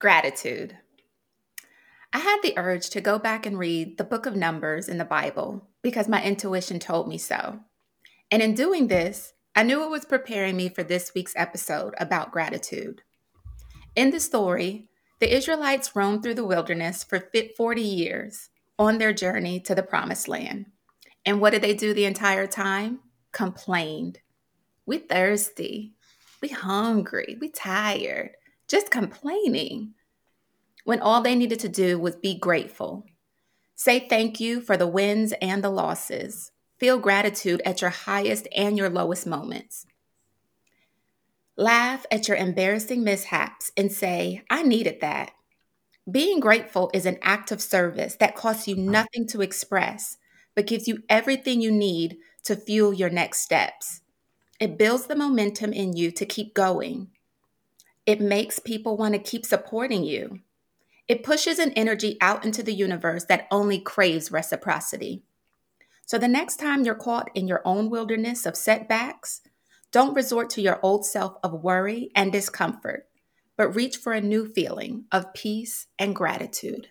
Gratitude. I had the urge to go back and read the book of Numbers in the Bible because my intuition told me so. And in doing this, I knew it was preparing me for this week's episode about gratitude. In the story, the Israelites roamed through the wilderness for 40 years on their journey to the promised land. And what did they do the entire time? Complained. We thirsty. We hungry. We tired. Just complaining. When all they needed to do was be grateful. Say thank you for the wins and the losses. Feel gratitude at your highest and your lowest moments. Laugh at your embarrassing mishaps and say, I needed that. Being grateful is an act of service that costs you nothing to express, but gives you everything you need to fuel your next steps. It builds the momentum in you to keep going. It makes people want to keep supporting you. It pushes an energy out into the universe that only craves reciprocity. So the next time you're caught in your own wilderness of setbacks, don't resort to your old self of worry and discomfort, but reach for a new feeling of peace and gratitude.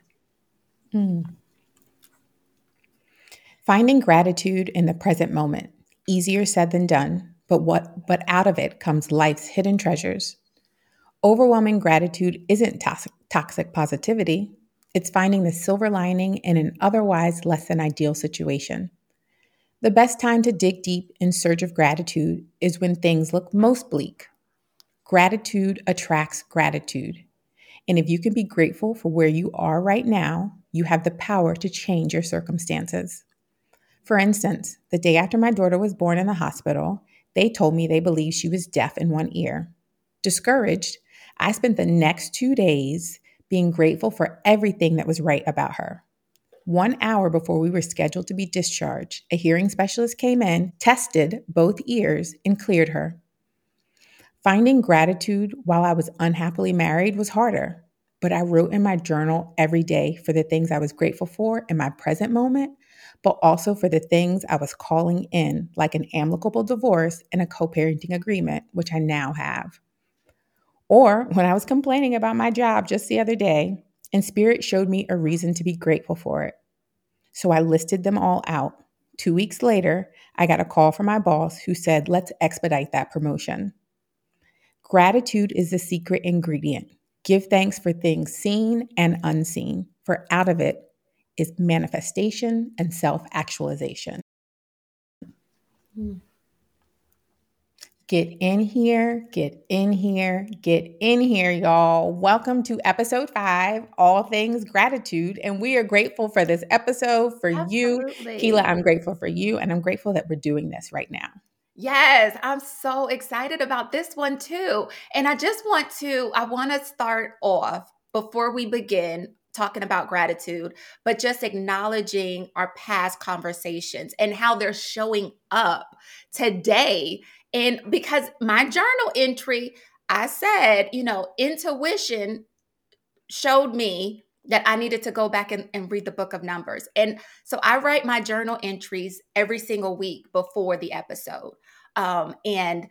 Finding gratitude in the present moment. Easier said than done, but out of it comes life's hidden treasures. Overwhelming gratitude isn't toxic positivity. It's finding the silver lining in an otherwise less than ideal situation. The best time to dig deep in search of gratitude is when things look most bleak. Gratitude attracts gratitude. And if you can be grateful for where you are right now, you have the power to change your circumstances. For instance, the day after my daughter was born in the hospital, they told me they believed she was deaf in one ear. Discouraged, I spent the next 2 days being grateful for everything that was right about her. 1 hour before we were scheduled to be discharged, a hearing specialist came in, tested both ears, and cleared her. Finding gratitude while I was unhappily married was harder, but I wrote in my journal every day for the things I was grateful for in my present moment, but also for the things I was calling in, like an amicable divorce and a co-parenting agreement, which I now have. Or when I was complaining about my job just the other day, and Spirit showed me a reason to be grateful for it. So I listed them all out. 2 weeks later, I got a call from my boss who said, let's expedite that promotion. Gratitude is the secret ingredient. Give thanks for things seen and unseen, for out of it is manifestation and self-actualization. Get in here, get in here, get in here, y'all. Welcome to episode 5, All Things Gratitude. And we are grateful for this episode, for Absolutely. you. Keila, I'm grateful for you, and I'm grateful that we're doing this right now. Yes, I'm so excited about this one too. And I want to start off before we begin talking about gratitude, but just acknowledging our past conversations and how they're showing up today. And because my journal entry, I said, intuition showed me that I needed to go back and read the book of Numbers. And so I write my journal entries every single week before the episode. And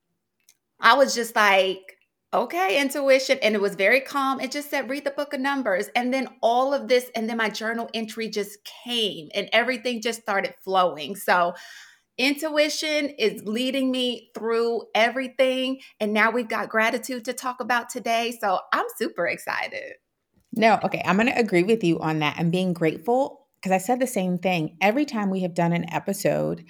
I was just like, okay, intuition. And it was very calm. It just said, read the book of Numbers. And then all of this, and then my journal entry just came and everything just started flowing. So intuition is leading me through everything. And now we've got gratitude to talk about today. So I'm super excited. No, okay, I'm going to agree with you on that. And being grateful, because I said the same thing. Every time we have done an episode,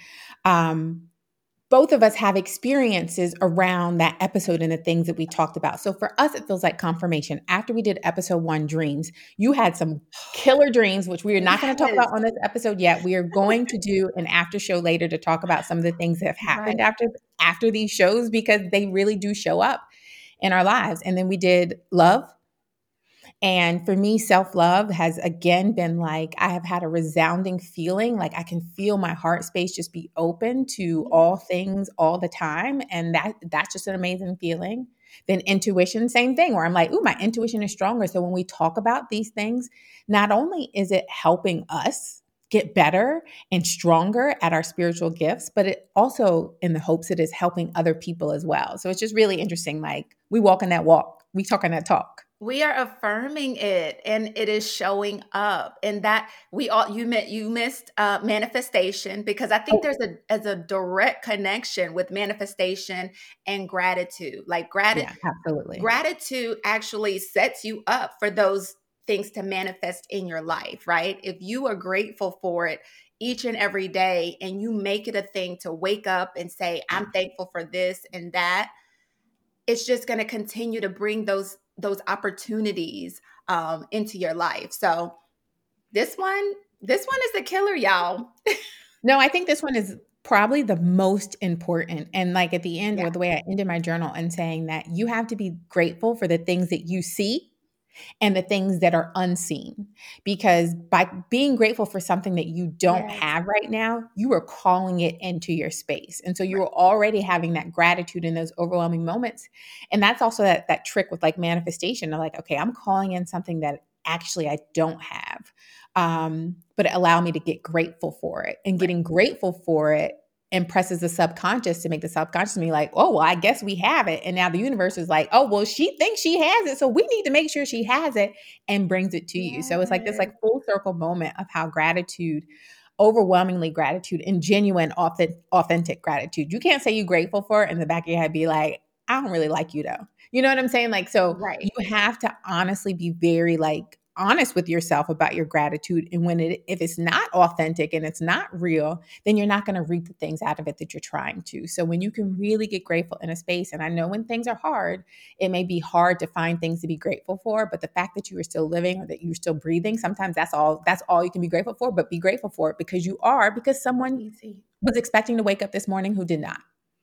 both of us have experiences around that episode and the things that we talked about. So for us, it feels like confirmation. After we did episode 1, dreams, you had some killer dreams, which we are not going to talk about on this episode yet. We are going to do an after show later to talk about some of the things that have happened after these shows, because they really do show up in our lives. And then we did love. And for me, self-love has again been like, I have had a resounding feeling, like I can feel my heart space just be open to all things all the time. And that's just an amazing feeling. Then intuition, same thing, where I'm like, ooh, my intuition is stronger. So when we talk about these things, not only is it helping us get better and stronger at our spiritual gifts, but it also, in the hopes, it is helping other people as well. So it's just really interesting. Like we walk in that walk, we talk in that talk. We are affirming it, and it is showing up. And that we all you missed manifestation, because I think Oh, there's a direct connection with manifestation and gratitude. Like yeah, absolutely. gratitude actually sets you up for those things to manifest in your life, right? If you are grateful for it each and every day, and you make it a thing to wake up and say, I'm thankful for this and that, it's just going to continue to bring those opportunities into your life. So this one, this one is a killer, y'all. No, I think this one is probably the most important. And like at the end, Yeah. or the way I ended my journal and saying that you have to be grateful for the things that you see and the things that are unseen. Because by being grateful for something that you don't Yes. have right now, you are calling it into your space. And so you Right. are already having that gratitude in those overwhelming moments. And that's also that trick with like manifestation of like, okay, I'm calling in something that actually I don't have. But allow me to get grateful for it. And Right. getting grateful for it impresses the subconscious to make the subconscious be like, oh, well, I guess we have it. And now the universe is like, oh, well, she thinks she has it. So we need to make sure she has it, and brings it to you. So it's like this Yes. like full circle moment of how gratitude, overwhelmingly gratitude and genuine, authentic gratitude. You can't say you're grateful for it in the back of your head, be like, I don't really like you though. You know what I'm saying? Like, so you Right. have to honestly be very like honest with yourself about your gratitude. And if it's not authentic and it's not real, then you're not going to reap the things out of it that you're trying to. So when you can really get grateful in a space, and I know when things are hard, it may be hard to find things to be grateful for, but the fact that you are still living or that you're still breathing, sometimes that's all you can be grateful for. But be grateful for it because you are, because So someone easy. was expecting to wake up this morning who did not.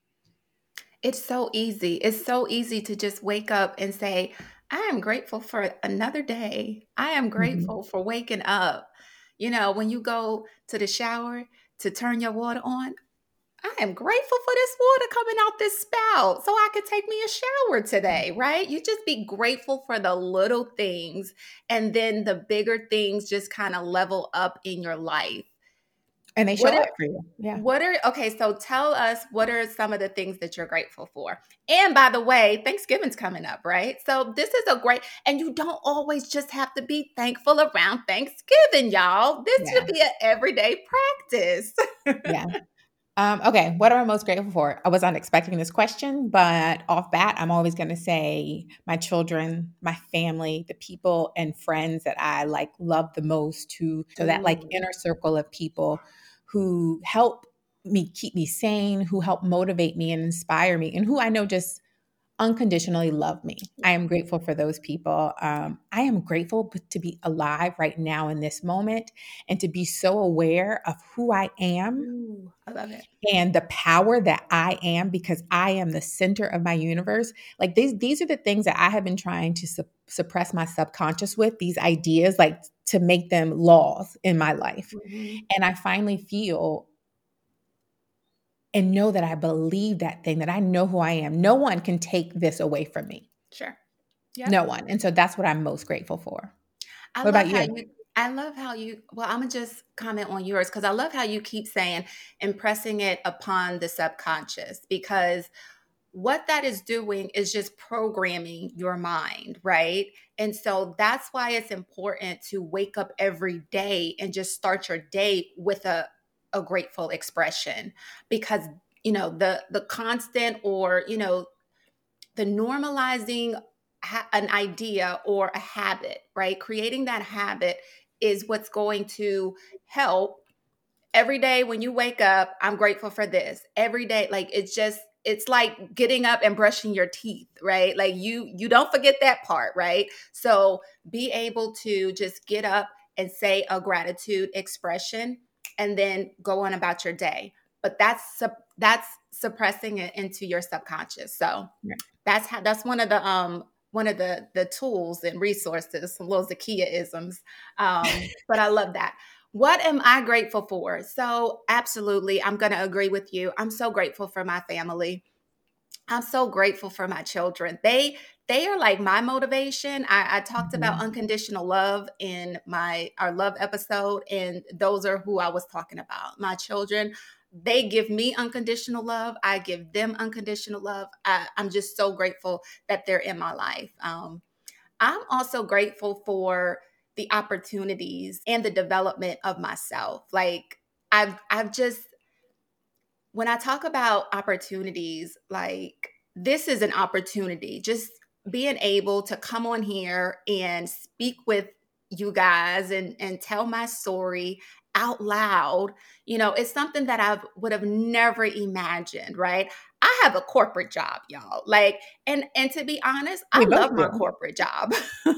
It's so easy. It's so easy to just wake up and say, I am grateful for another day. I am Mhm. grateful for waking up. When you go to the shower to turn your water on, I am grateful for this water coming out this spout so I could take me a shower today, right? You just be grateful for the little things, and then the bigger things just kind of level up in your life. And they What show are up for you. Yeah. okay, so tell us, what are some of the things that you're grateful for? And by the way, Thanksgiving's coming up, right? So this is a great, and you don't always just have to be thankful around Thanksgiving, y'all. This should Yeah. be an everyday practice. Yeah. Okay, what am I most grateful for? I was not expecting this question, but off bat, I'm always going to say my children, my family, the people and friends that I like love the most. So that like Ooh, inner circle of people who help me keep me sane, who help motivate me and inspire me, and who I know just unconditionally love me. I yeah. am grateful for those people. I am grateful to be alive right now in this moment and to be so aware of who I am Ooh, I love it. and the power that I am, because I am the center of my universe. Like these are the things that I have been trying to suppress my subconscious with, these ideas, like to make them laws in my life. Mhm. And I finally feel and know that I believe that thing, that I know who I am. No one can take this away from me. Sure. Yep. No one. And so that's what I'm most grateful for. I What love about how you? you I love how you well, I'm gonna just comment on yours because I love how you keep saying impressing it upon the subconscious, because what that is doing is just programming your mind, right? And so that's why it's important to wake up every day and just start your day with a grateful expression, because the constant, or the normalizing an idea or a habit, right? Creating that habit is what's going to help. Every day when you wake up, I'm grateful for this. Every day, like it's like getting up and brushing your teeth, right? Like you don't forget that part, right? So be able to just get up and say a gratitude expression, and then go on about your day. But that's suppressing it into your subconscious. So Yeah. that's one of the tools and resources, some little Zakia isms. But I love that. What am I grateful for? So absolutely, I'm going to agree with you. I'm so grateful for my family. I'm so grateful for my children. They are like my motivation. I talked about Mhm. unconditional love in our love episode, and those are who I was talking about. My children, they give me unconditional love. I give them unconditional love. I'm just so grateful that they're in my life. I'm also grateful for the opportunities and the development of myself. Like I've just, when I talk about opportunities, like this is an opportunity. Just being able to come on here and speak with you guys and tell my story out loud, it's something that I would have never imagined, right? I have a corporate job, y'all. Like, and to be honest, I We both love my do. corporate job.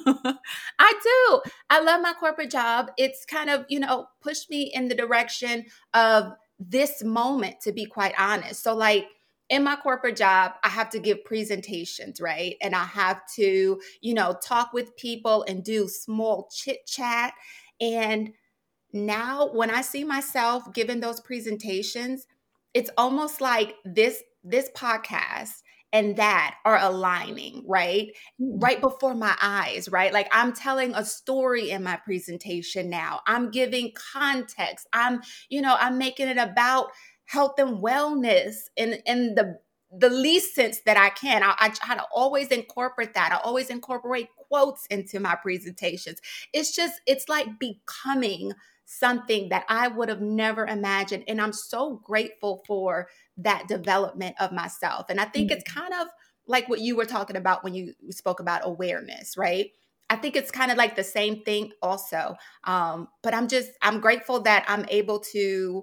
I do. I love my corporate job. It's kind of, pushed me in the direction of this moment, to be quite honest. So, like, in my corporate job, I have to give presentations, right? And I have to, talk with people and do small chit chat. And now when I see myself giving those presentations, it's almost like this podcast and that are aligning, right? Mm. Right before my eyes, right? Like I'm telling a story in my presentation now. I'm giving context. I'm making it about health and wellness in the least sense that I can. I try to always incorporate that. I always incorporate quotes into my presentations. It's like becoming something that I would have never imagined. And I'm so grateful for that development of myself. And I think it's kind of like what you were talking about when you spoke about awareness, right? I think it's kind of like the same thing also. But I'm grateful that I'm able to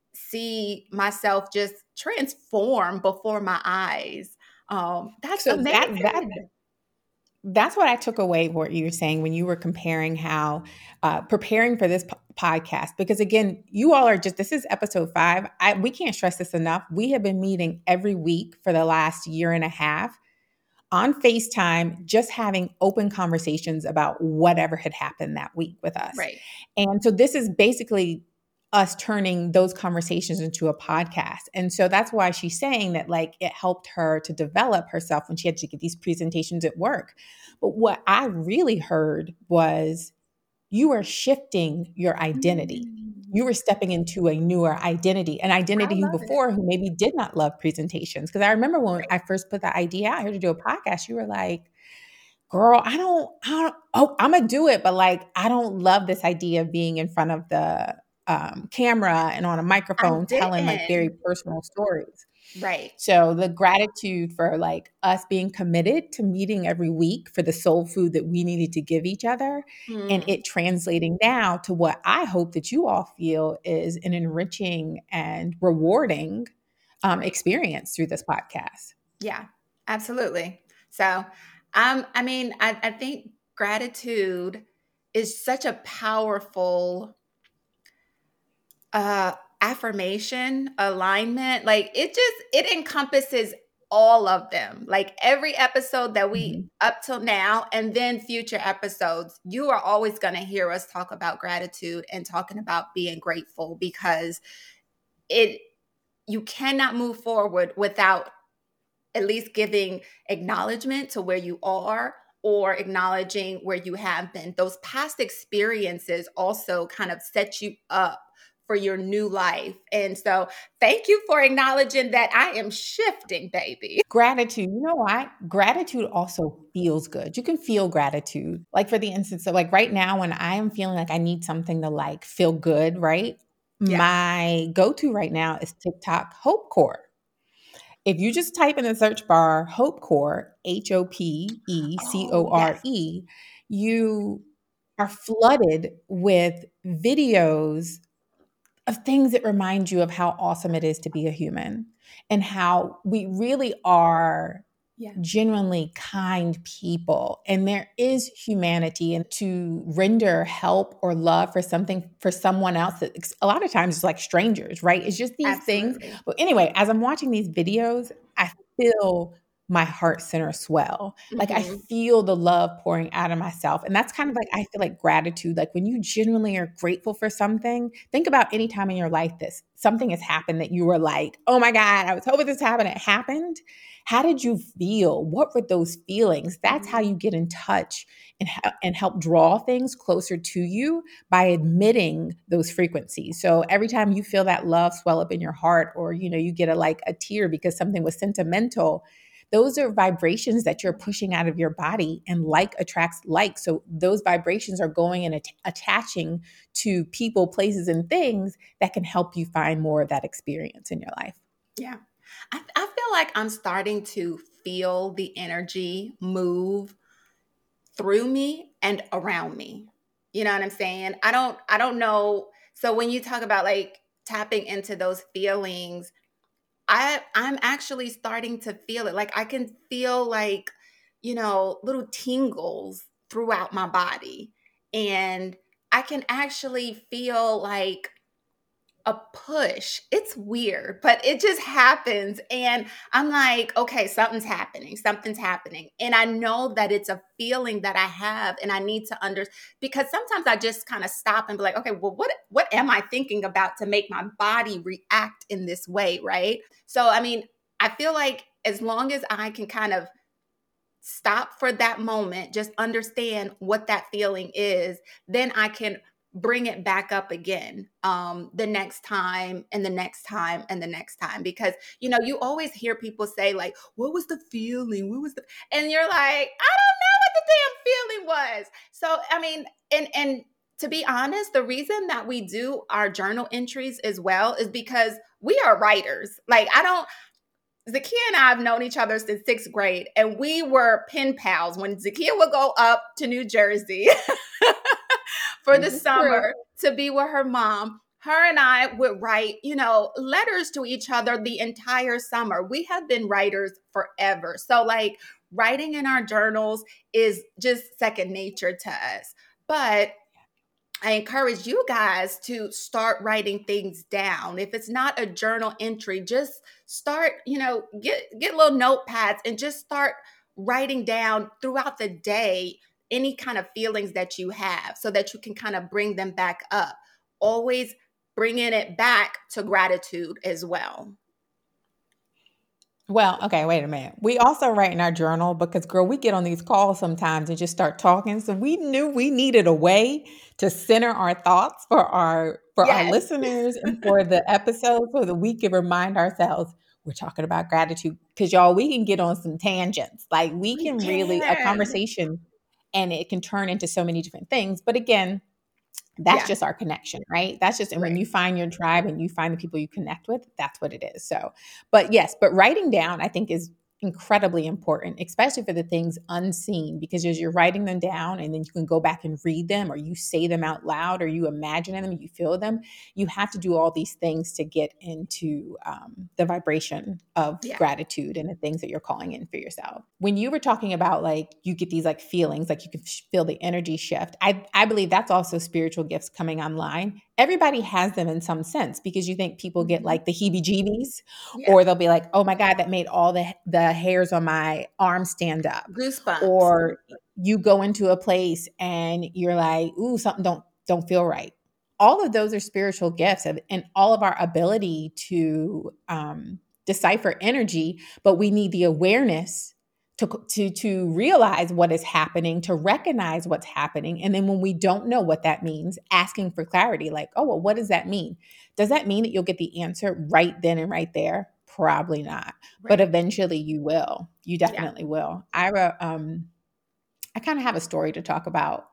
see myself just transform before my eyes. That's So amazing. that's what I took away what you were saying when you were comparing how preparing for this podcast, because again, you all are just, this is episode 5. We can't stress this enough. We have been meeting every week for the last year and a half on FaceTime, just having open conversations about whatever had happened that week with us. Right. And so this is basically us turning those conversations into a podcast. And so that's why she's saying that, like, it helped her to develop herself when she had to get these presentations at work. But what I really heard was you are shifting your identity. Mm. You were stepping into a newer identity, an I identity who love it. before who maybe did not love presentations. Because I remember when Right. I first put the idea out here to do a podcast, you were like, girl, oh, I'm gonna do it, but like, I don't love this idea of being in front of the camera and on a I microphone telling like very didn't. personal stories. Right. So the gratitude for like us being committed to meeting every week for the soul food that we needed to give each other, and Mm. it translating now to what I hope that you all feel is an enriching and rewarding Right. experience through this podcast. Yeah, absolutely. So, I think gratitude is such a powerful affirmation, alignment. Like it encompasses all of them. Like every episode that we Mhm. up till now, and then future episodes, you are always going to hear us talk about gratitude and talking about being grateful, because it you cannot move forward without at least giving acknowledgement to where you are, or acknowledging where you have been. Those past experiences also kind of set you up for your new life. And so thank you for acknowledging that I am shifting, baby. Gratitude, you know what? Gratitude also feels good. You can feel gratitude. Like for the instance of like right now, when I am feeling like I need something to like feel good, right? Yeah. My go-to right now is TikTok Hope Core. If you just type in the search bar Hope Core, Oh, yes. HOPECORE, you are flooded with videos of things that remind you of how awesome it is to be a human and how we really are Yeah. genuinely kind people, and there is humanity, and to render help or love for something for someone else that a lot of times is like strangers, right? It's just these things. Absolutely. But anyway, as I'm watching these videos, I feel my heart center swell. Like I Hmm. feel the love pouring out of myself. And that's kind of like, I feel like gratitude, like when you genuinely are grateful for something, think about any time in your life that something has happened that you were like, oh my God, I was hoping this happened. It happened. How did you feel? What were those feelings? That's how Hmm. you get in touch and help draw things closer to you by admitting those frequencies. So every time you feel that love swell up in your heart, or you get a tear because something was sentimental, Those are vibrations that you're pushing out of your body, and like attracts like. So those vibrations are going and attaching to people, places, and things that can help you find more of that experience in your life. Yeah. I feel like I'm starting to feel the energy move through me and around me. You know what I'm saying? I don't know. So when you talk about like tapping into those feelings, I'm actually starting to feel it. Like I can feel like, little tingles throughout my body. And I can actually feel like a push. It's weird, but it just happens. And I'm like, okay, something's happening. Something's happening. And I know that it's a feeling that I have and I need to because sometimes I just kind of stop and be like, okay, well, what am I thinking about to make my body react in this way, right? So I mean, I feel like as long as I can kind of stop for that moment, just understand what that feeling is, then I can bring it back up again the next time and the next time and the next time. Because, you always hear people say, like, what was the feeling? And you're like, I don't know what the damn feeling was. So, I mean, and to be honest, the reason that we do our journal entries as well is because we are writers. Like, Zakia and I have known each other since sixth grade, and we were pen pals. When Zakia would go up to New Jersey for the summer to be with her mom, her and I would write, letters to each other the entire summer. We have been writers forever. So, like, writing in our journals is just second nature to us. But I encourage you guys to start writing things down. If it's not a journal entry, just start, get little notepads and just start writing down throughout the day any kind of feelings that you have so that you can kind of bring them back up. Always bringing it back to gratitude as well. Well, okay, wait a minute. We also write in our journal because, girl, we get on these calls sometimes and just start talking. So we knew we needed a way to center our thoughts for our Yes. listeners and for the episode, so that we can remind ourselves we're talking about gratitude. Because, y'all, we can get on some tangents. Like, we can really, a conversation, and it can turn into so many different things. But again, that's just our connection, right? That's just, and when you find your tribe and you find the people you connect with, that's what it is. So, but yes, but writing down, I think, is incredibly important, especially for the things unseen, because as you're writing them down and then you can go back and read them, or you say them out loud, or you imagine them, you feel them, you have to do all these things to get into the vibration of gratitude and the things that you're calling in for yourself. When you were talking about, like, you get these like feelings, like you can feel the energy shift, I believe that's also spiritual gifts coming online. Everybody has them in some sense, because you think people get like the heebie-jeebies, or they'll be like, oh my God, that made all the hairs on my arm stand up. Goosebumps. Or you go into a place and you're like, ooh, something don't feel right. All of those are spiritual gifts, and all of our ability to decipher energy, but we need the awareness to realize what is happening, to recognize what's happening. And then when we don't know what that means, asking for clarity, like, oh, well, what does that mean? Does that mean that you'll get the answer right then and right there? Probably not. But eventually you will. You definitely will. I kind of have a story to talk about.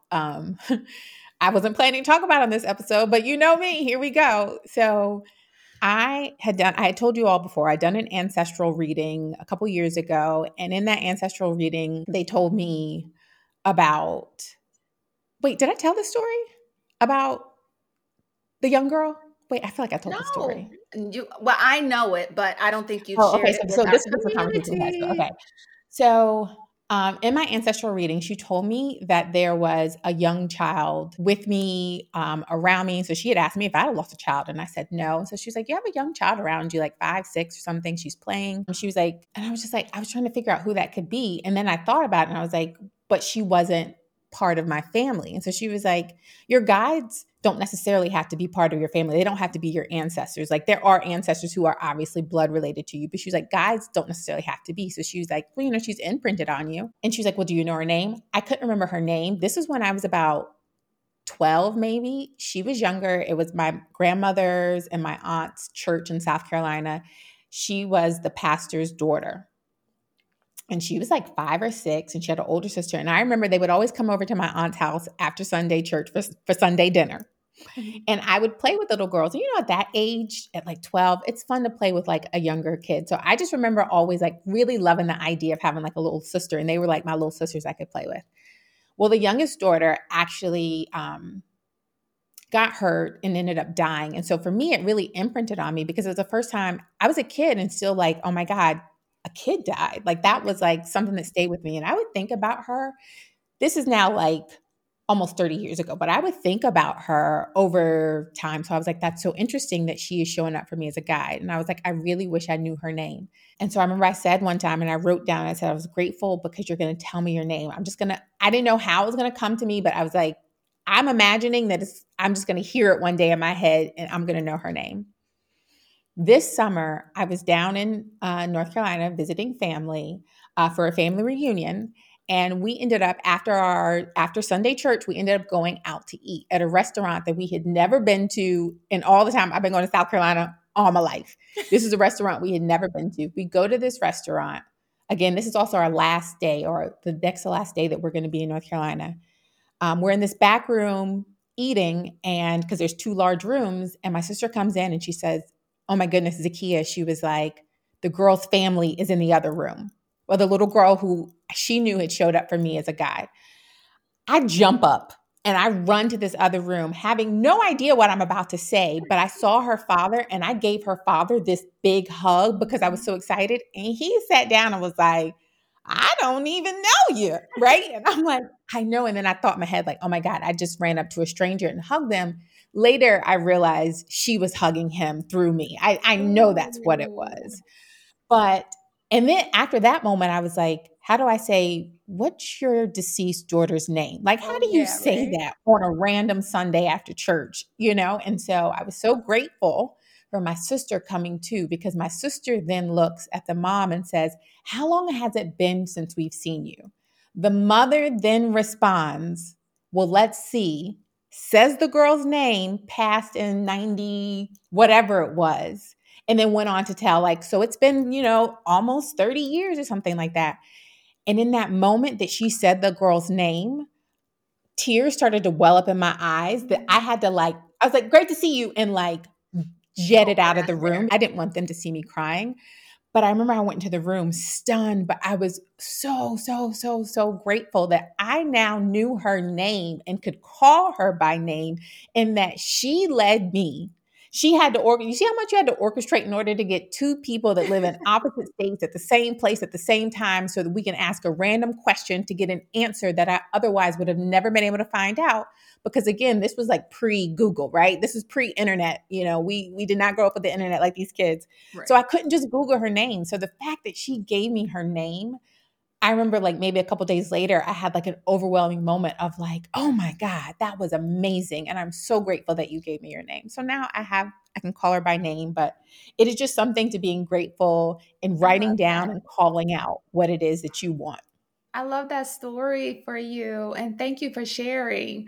I wasn't planning to talk about on this episode, but you know me, here we go. So I had told you all before, I'd done an ancestral reading a couple years ago. And in that ancestral reading, they told me about, wait, did I tell the story about the young girl? Wait, I feel like I told the story. Well, I know it, but I don't think you shared okay. it. So this is a conversation we had. So, okay. So in my ancestral reading, she told me that there was a young child with me, around me. So she had asked me if I had lost a child, and I said no. So she was like, you have a young child around you, like 5, 6 or something. She's playing. She was like, and I was just like, I was trying to figure out who that could be. And then I thought about it, and I was like, but she wasn't part of my family. And so she was like, your guides don't necessarily have to be part of your family. They don't have to be your ancestors. Like, there are ancestors who are obviously blood related to you, but she was like, guides don't necessarily have to be. So she was like, well, she's imprinted on you. And she was like, well, do you know her name? I couldn't remember her name. This was when I was about 12, maybe. She was younger. It was my grandmother's and my aunt's church in South Carolina. She was the pastor's daughter. And she was like 5 or 6, and she had an older sister. And I remember they would always come over to my aunt's house after Sunday church for Sunday dinner. And I would play with little girls. And at that age, at like 12, it's fun to play with like a younger kid. So I just remember always like really loving the idea of having like a little sister. And they were like my little sisters I could play with. Well, the youngest daughter actually got hurt and ended up dying. And so for me, it really imprinted on me because it was the first time I was a kid and still like, oh my God, a kid died. Like that was like something that stayed with me. And I would think about her. This is now like almost 30 years ago, but I would think about her over time. So I was like, that's so interesting that she is showing up for me as a guide. And I was like, I really wish I knew her name. And so I remember I said one time, and I wrote down, I said, I was grateful because you're going to tell me your name. I didn't know how it was going to come to me, but I was like, I'm imagining that I'm just going to hear it one day in my head and I'm going to know her name. This summer, I was down in North Carolina visiting family for a family reunion. And we ended up after Sunday church, we ended up going out to eat at a restaurant that we had never been to in all the time I've been going to South Carolina all my life. This is a restaurant we had never been to. We go to this restaurant. Again, this is also our last day or the next to last day that we're going to be in North Carolina. We're in this back room eating, and because there's 2 large rooms, and my sister comes in and she says, oh my goodness, Zakia, she was like, the girl's family is in the other room. Well, the little girl who she knew had showed up for me as a guide. I jump up and I run to this other room, having no idea what I'm about to say, but I saw her father and I gave her father this big hug because I was so excited. And he sat down and was like, I don't even know you, right? And I'm like, I know. And then I thought in my head, like, oh my God, I just ran up to a stranger and hugged them. Later, I realized she was hugging him through me. I know that's what it was. But, and then after that moment, I was like, how do I say, what's your deceased daughter's name? Like, how do you say that on a random Sunday after church, And so I was so grateful for my sister coming too, because my sister then looks at the mom and says, how long has it been since we've seen you? The mother then responds, well, let's see, says the girl's name, passed in 90, whatever it was. And then went on to tell, like, so it's been, almost 30 years or something like that. And in that moment that she said the girl's name, tears started to well up in my eyes that I had to I was like, great to see you. And like jetted out of the room. I didn't want them to see me crying. But I remember I went into the room stunned, but I was so, so, so, so grateful that I now knew her name and could call her by name and that she led me. She had to you see how much you had to orchestrate in order to get 2 people that live in opposite states at the same place at the same time so that we can ask a random question to get an answer that I otherwise would have never been able to find out. Because again, this was like pre-Google, right? This is pre-internet. We did not grow up with the internet like these kids. Right. So I couldn't just Google her name. So the fact that she gave me her name, I remember like maybe a couple days later, I had like an overwhelming moment of like, oh my God, that was amazing. And I'm so grateful that you gave me your name. So now I can call her by name, but it is just something to being grateful and writing down and calling out what it is that you want. I love that story for you. And thank you for sharing.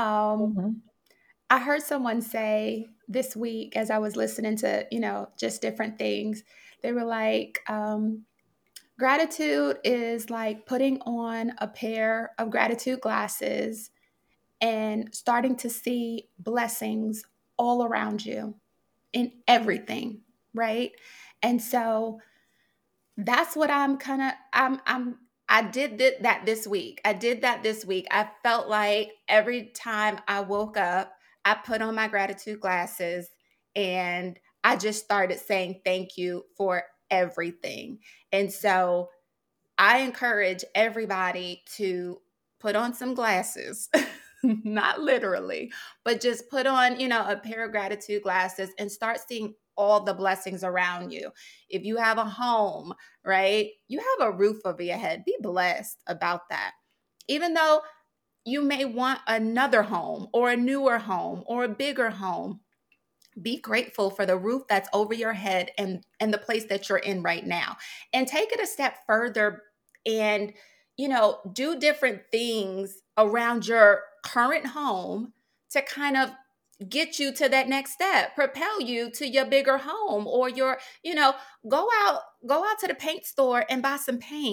I heard someone say this week as I was listening to, just different things, they were like, gratitude is like putting on a pair of gratitude glasses and starting to see blessings all around you in everything, right? And so that's what I did that this week. I did that this week. I felt like every time I woke up, I put on my gratitude glasses and I just started saying thank you for everything. And so I encourage everybody to put on some glasses, not literally, but just put on, a pair of gratitude glasses and start seeing all the blessings around you. If you have a home, right? You have a roof over your head. Be blessed about that. Even though you may want another home or a newer home or a bigger home, be grateful for the roof that's over your head and the place that you're in right now. And take it a step further and, do different things around your current home to kind of get you to that next step, propel you to your bigger home or go out to the paint store and buy some paint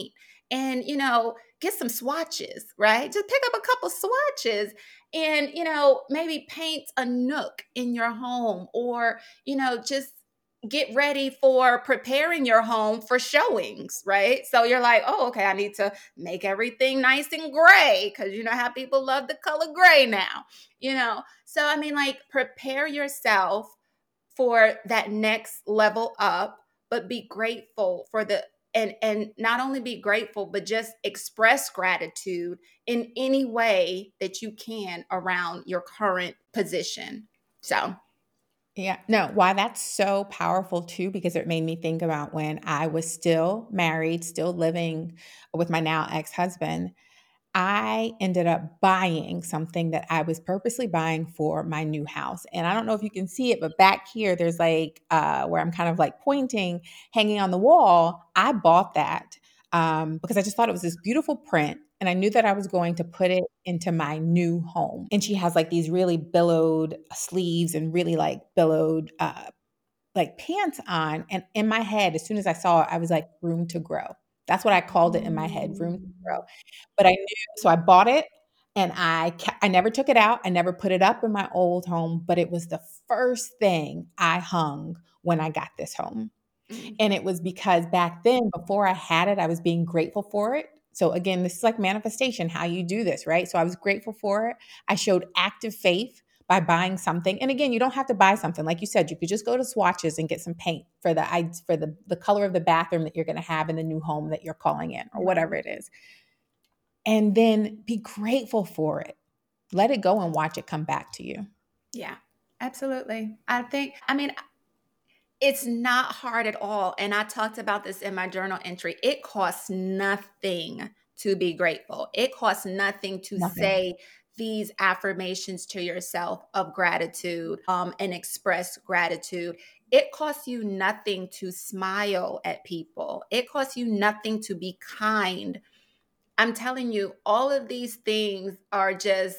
and, get some swatches, right? Just pick up a couple swatches and, maybe paint a nook in your home, or, just get ready for preparing your home for showings, right? So you're like, oh, okay, I need to make everything nice and gray, because you know how people love the color gray now, So, I mean, like, prepare yourself for that next level up, but be grateful for the and not only be grateful, but just express gratitude in any way that you can around your current position. So, Yeah, no, why that's so powerful too, because it made me think about when I was still married, still living with my now ex-husband. I ended up buying something that I was purposely buying for my new house. And I don't know if you can see it, but back here, there's like where I'm kind of like pointing, hanging on the wall. I bought that because I just thought it was this beautiful print. And I knew that I was going to put it into my new home. And she has like these really billowed sleeves and really like billowed like pants on. And in my head, as soon as I saw it, I was like, room to grow. That's what I called it in my head, room to grow. But I knew, so I bought it and I never took it out. I never put it up in my old home, but it was the first thing I hung when I got this home. And it was because back then, before I had it, I was being grateful for it. So again, this is like manifestation, how you do this, right? So I was grateful for it. I showed active faith by buying something. And again, you don't have to buy something. Like you said, you could just go to Swatches and get some paint for the color of the bathroom that you're going to have in the new home that you're calling in, or whatever it is. And then be grateful for it. Let it go and watch it come back to you. Yeah, absolutely. I mean, it's not hard at all. And I talked about this in my journal entry. It costs nothing to be grateful. It costs nothing to say these affirmations to yourself of gratitude and express gratitude. It costs you nothing to smile at people. It costs you nothing to be kind. I'm telling you, all of these things are just,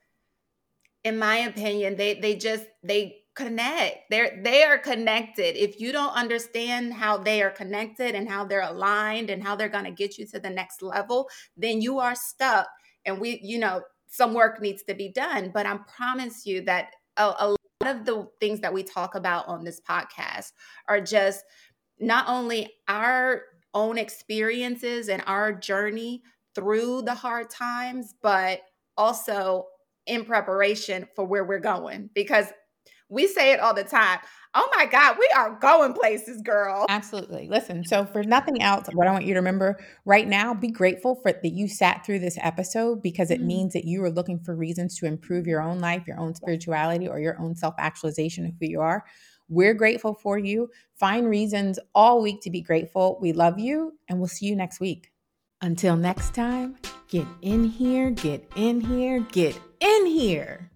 in my opinion, they connect. They are connected. If you don't understand how they are connected and how they're aligned and how they're going to get you to the next level, then you are stuck. And some work needs to be done. But I promise you that a lot of the things that we talk about on this podcast are just not only our own experiences and our journey through the hard times, but also in preparation for where we're going. Because we say it all the time. Oh my God, we are going places, girl. Absolutely. Listen, so for nothing else, what I want you to remember right now, be grateful for that you sat through this episode, because it means that you are looking for reasons to improve your own life, your own spirituality, or your own self-actualization of who you are. We're grateful for you. Find reasons all week to be grateful. We love you, and we'll see you next week. Until next time, get in here, get in here, get in here.